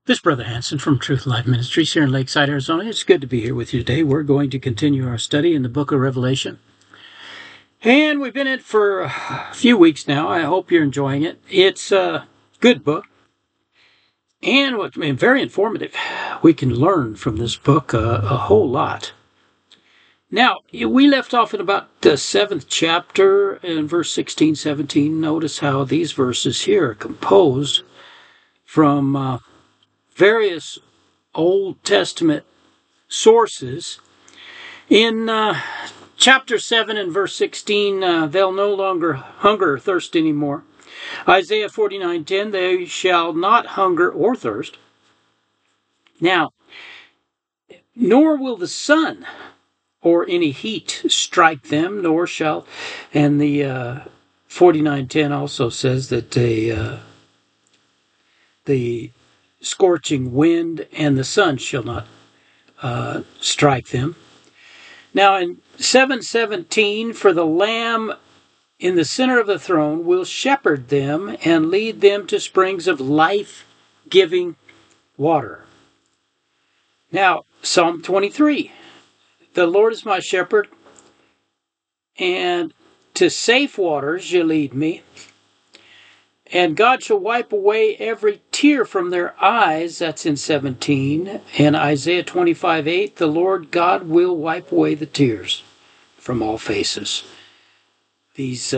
This is Brother Hanson from Truth Life Ministries here in Lakeside, Arizona. It's good to be here with you today. We're going to continue our study in the book of Revelation. And we've been in it for a few weeks now. I hope you're enjoying it. It's a good book and very informative. We can learn from this book a whole lot. Now, we left off in about the 7th chapter in verse 16, 17. Notice how these verses here are composed from various Old Testament sources. In chapter 7 and verse 16, they'll no longer hunger or thirst anymore. Isaiah 49:10, they shall not hunger or thirst. Now, nor will the sun or any heat strike them, nor shall, and the 49:10 also says that the scorching wind and the sun shall not strike them. Now in 7:17, for the Lamb in the center of the throne will shepherd them and lead them to springs of life-giving water. Now, Psalm 23, the Lord is my shepherd, and to safe waters you lead me. And God shall wipe away every tear from their eyes. That's in 17. And Isaiah 25:8, the Lord God will wipe away the tears from all faces. These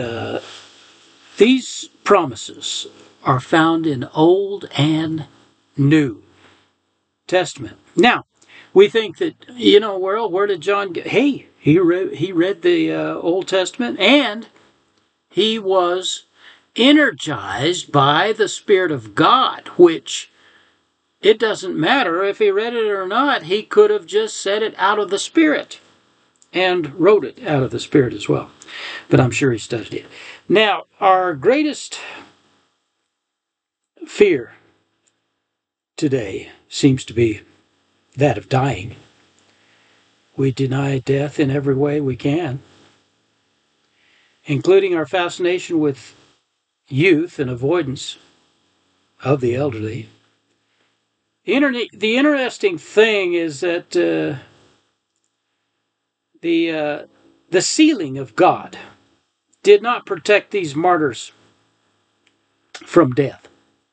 promises are found in Old and New Testament. Now, we think that, well, where did John get? Hey, he read the Old Testament, and he was energized by the Spirit of God, which it doesn't matter if he read it or not. He could have just said it out of the Spirit and wrote it out of the Spirit as well. But I'm sure he studied it. Now, our greatest fear today seems to be that of dying. We deny death in every way we can, including our fascination with youth and avoidance of the elderly. The interesting thing is that the sealing of God did not protect these martyrs from death.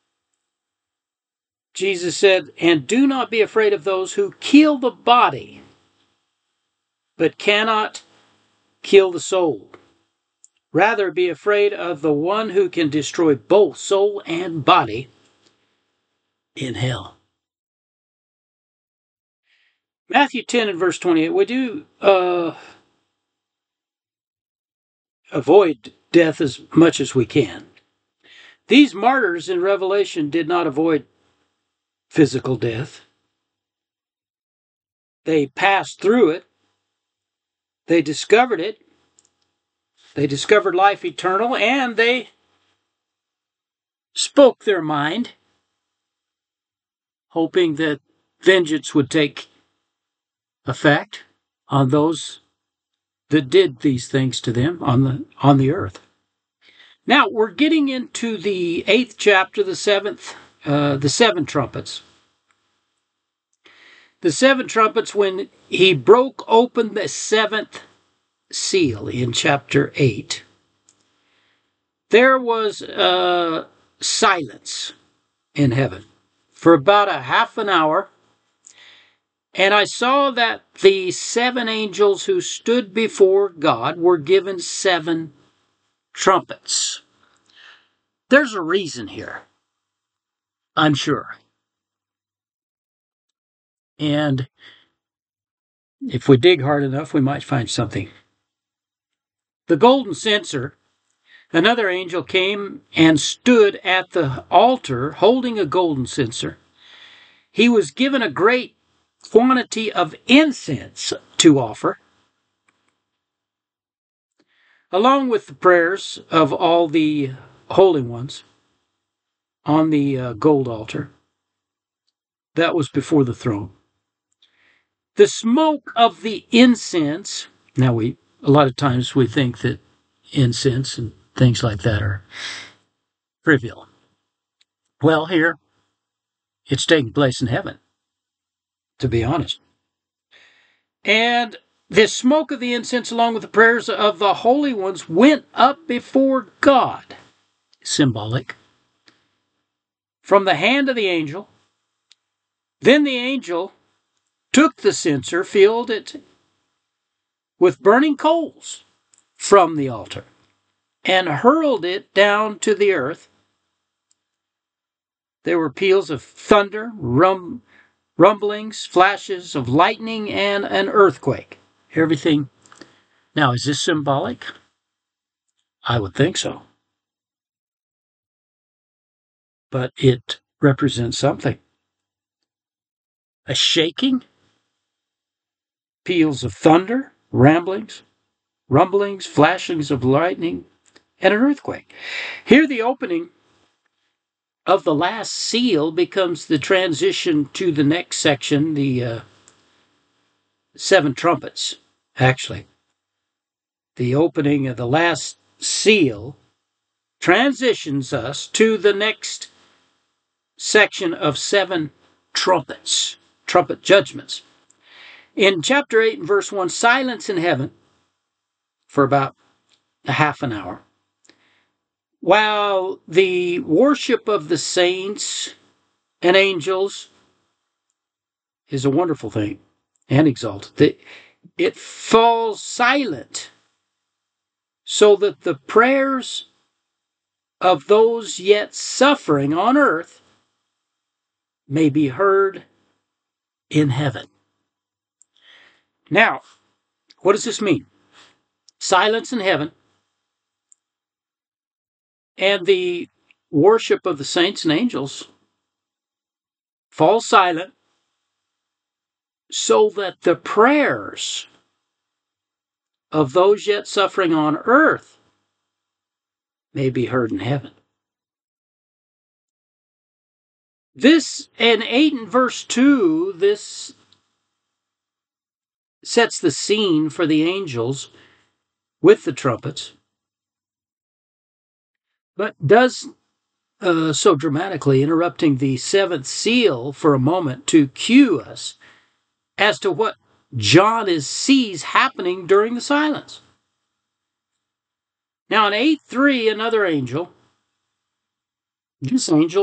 Jesus said, "And do not be afraid of those who kill the body, but cannot kill the soul. Rather, be afraid of the one who can destroy both soul and body in hell." Matthew 10 and verse 28, we do avoid death as much as we can. These martyrs in Revelation did not avoid physical death. They passed through it. They discovered it. They discovered life eternal, and they spoke their mind, hoping that vengeance would take effect on those that did these things to them on the earth. Now we're getting into the 8th chapter, the 7 trumpets. The 7 trumpets, when he broke open the 7th seal in chapter 8, there was silence in heaven for about a half an hour, and I saw that the 7 angels who stood before God were given 7 trumpets. There's a reason here, I'm sure. And if we dig hard enough, we might find something. The golden censer, another angel came and stood at the altar holding a golden censer. He was given a great quantity of incense to offer, along with the prayers of all the holy ones on the gold altar that was before the throne. The smoke of the incense, now a lot of times we think that incense and things like that are trivial. Well, here It's taking place in heaven, to be honest. And the smoke of the incense, along with the prayers of the holy ones, went up before God, symbolic, from the hand of the angel. Then the angel took the censer, filled it with burning coals from the altar, and hurled it down to the earth. There were peals of thunder, rumblings, flashes of lightning, and an earthquake. Everything. Now, is this symbolic? I would think so. But it represents something. A shaking, peals of thunder, rumblings, flashings of lightning, and an earthquake. Here the opening of the last seal becomes the transition to the next section, the 7 trumpets, actually. The opening of the last seal transitions us to the next section of 7 trumpets, trumpet judgments. In chapter 8 and verse 1, silence in heaven for about a half an hour, while the worship of the saints and angels is a wonderful thing and exalted. It falls silent so that the prayers of those yet suffering on earth may be heard in heaven. Now, what does this mean? Silence in heaven and the worship of the saints and angels fall silent so that the prayers of those yet suffering on earth may be heard in heaven. This, in 8 and verse 2, this sets the scene for the angels with the trumpets, but does so dramatically, interrupting the 7th seal for a moment to cue us as to what John sees happening during the silence. Now in 8:3, another angel, this angel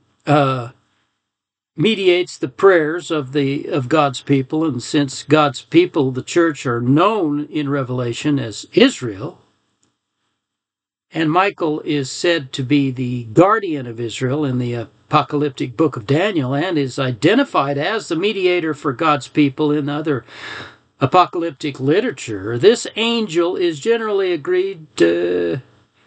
mediates the prayers of God's people, and since God's people, the church, are known in Revelation as Israel, and Michael is said to be the guardian of Israel in the apocalyptic book of Daniel, and is identified as the mediator for God's people in other apocalyptic literature, this angel is generally agreed to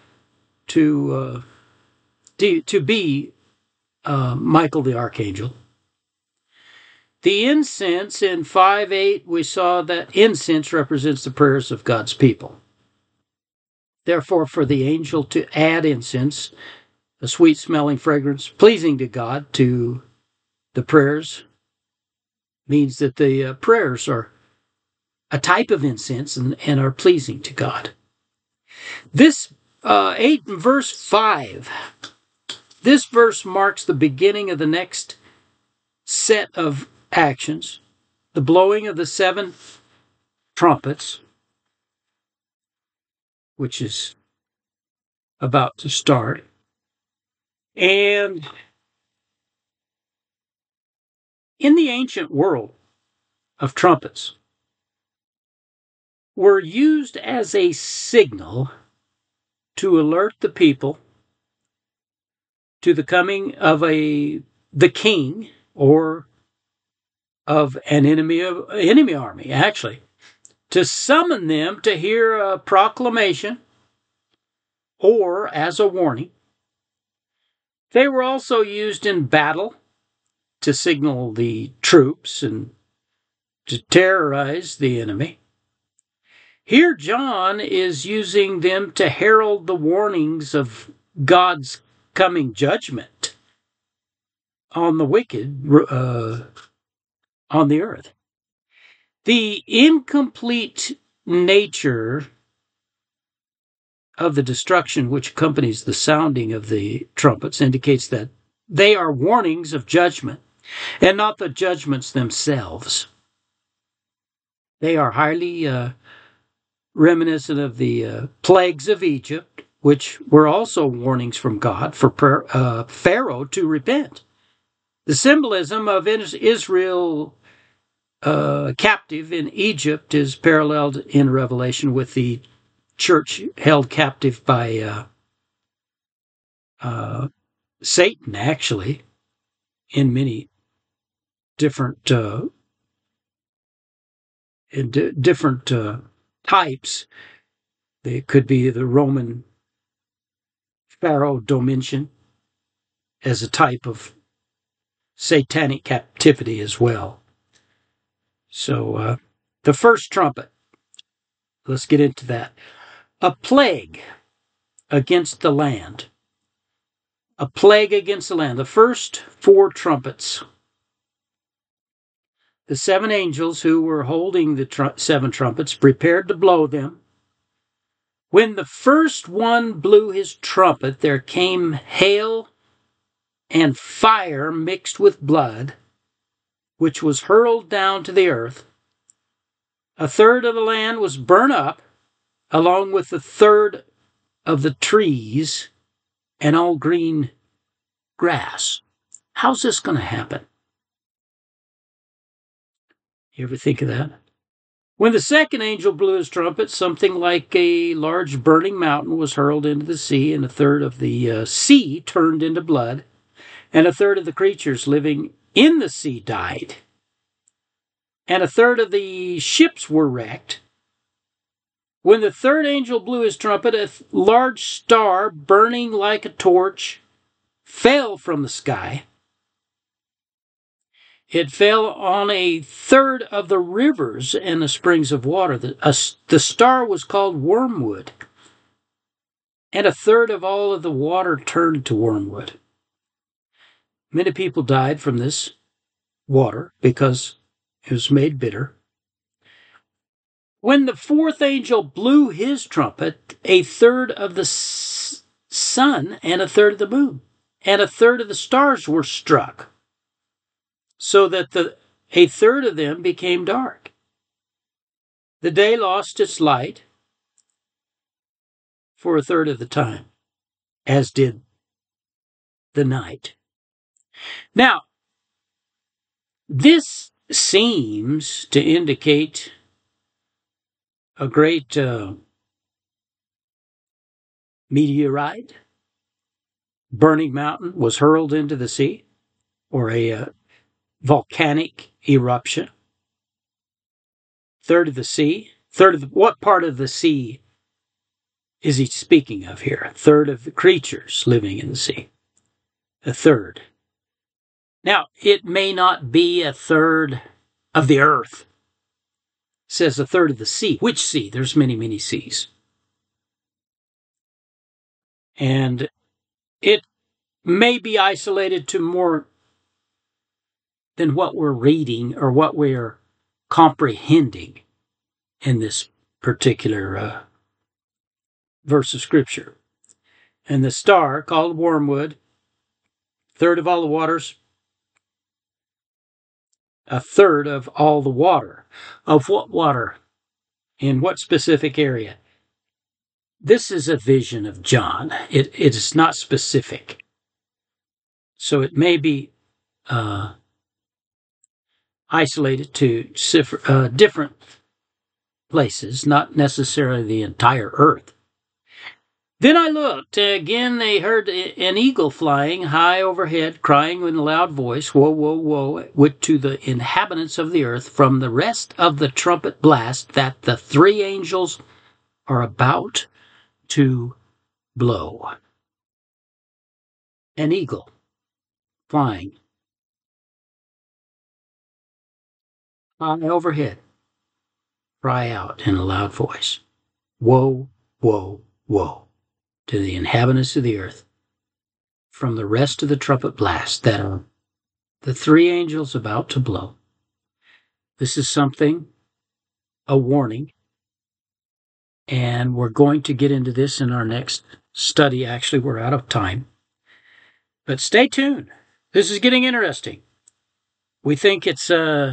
be Michael the archangel. The incense in 5:8, we saw that incense represents the prayers of God's people. Therefore, for the angel to add incense, a sweet-smelling fragrance pleasing to God, to the prayers, means that the prayers are a type of incense and are pleasing to God. This 8 verse 5, this verse marks the beginning of the next set of actions, the blowing of the 7 trumpets, which is about to start. And in the ancient world of trumpets, were used as a signal to alert the people to the coming of the king or of an enemy army, actually, to summon them to hear a proclamation or as a warning. They were also used in battle to signal the troops and to terrorize the enemy. Here, John is using them to herald the warnings of God's coming judgment on the wicked on the earth. The incomplete nature of the destruction which accompanies the sounding of the trumpets indicates that they are warnings of judgment and not the judgments themselves. They are highly reminiscent of the plagues of Egypt, which were also warnings from God for Pharaoh to repent. The symbolism of Israel captive in Egypt is paralleled in Revelation with the church held captive by Satan, actually, in many different types. It could be the Roman Pharaoh Domitian as a type of satanic captivity as well. So the first trumpet, let's get into that. A plague against the land. A plague against the land. The first 4 trumpets. The 7 angels who were holding the 7 trumpets prepared to blow them. When the first one blew his trumpet, there came hail and fire mixed with blood, which was hurled down to the earth. A third of the land was burnt up, along with a third of the trees and all green grass. How's this going to happen? You ever think of that? When the second angel blew his trumpet, something like a large burning mountain was hurled into the sea, and a third of the sea turned into blood, and a third of the creatures living in the sea died, and a third of the ships were wrecked. When the third angel blew his trumpet, a large star, burning like a torch, fell from the sky. It fell on a third of the rivers and the springs of water. The star was called wormwood, and a third of all of the water turned to wormwood. Many people died from this water because it was made bitter. When the fourth angel blew his trumpet, a third of the sun and a third of the moon and a third of the stars were struck, so that a third of them became dark. The day lost its light for a third of the time, as did the night. Now, this seems to indicate a great meteorite, burning mountain, was hurled into the sea, or a volcanic eruption. Third of the sea. What part of the sea is he speaking of here? A third of the creatures living in the sea. A third. Now, it may not be a third of the earth. It says a third of the sea. Which sea? There's many, many seas. And it may be isolated to more than what we're reading or what we're comprehending in this particular verse of Scripture. And the star, called wormwood, third of all the waters, a third of all the water. Of what water? In what specific area? This is a vision of John. It is not specific. So it may be isolated to different places, not necessarily the entire earth. Then I looked. Again, they heard an eagle flying high overhead, crying in a loud voice, "Woe, woe, woe," to the inhabitants of the earth from the rest of the trumpet blast that the 3 angels are about to blow. An eagle flying high overhead, cry out in a loud voice, "Woe, woe, woe," to the inhabitants of the earth from the rest of the trumpet blast that are the 3 angels about to blow. This is something, a warning, and we're going to get into this in our next study. Actually, we're out of time, but stay tuned. This is getting interesting. We think it's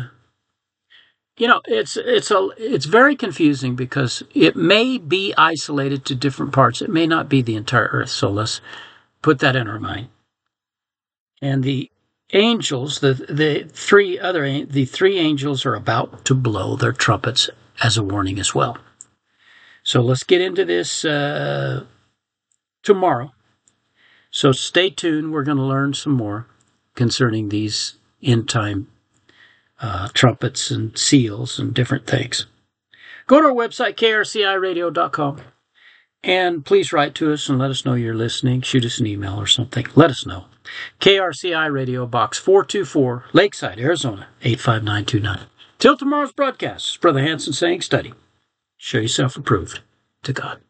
it's very confusing because it may be isolated to different parts. It may not be the entire Earth. So let's put that in our mind. And the angels, the three angels are about to blow their trumpets as a warning as well. So let's get into this tomorrow. So stay tuned. We're going to learn some more concerning these end time trumpets and seals and different things. Go to our website, krciradio.com, and please write to us and let us know you're listening. Shoot us an email or something. Let us know. KRCI Radio, Box 424, Lakeside, Arizona, 85929. Till tomorrow's broadcast, Brother Hanson saying, study. Show yourself approved to God.